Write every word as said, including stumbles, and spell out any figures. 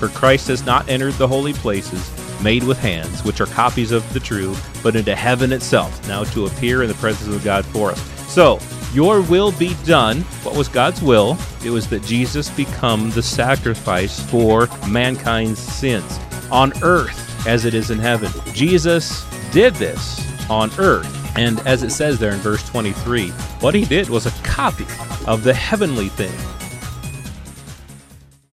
For Christ has not entered the holy places made with hands, which are copies of the true, but into heaven itself, now to appear in the presence of God for us. So, your will be done. What was God's will? It was that Jesus become the sacrifice for mankind's sins on earth as it is in heaven. Jesus did this on earth. And as it says there in verse twenty-three, what he did was a copy of the heavenly thing.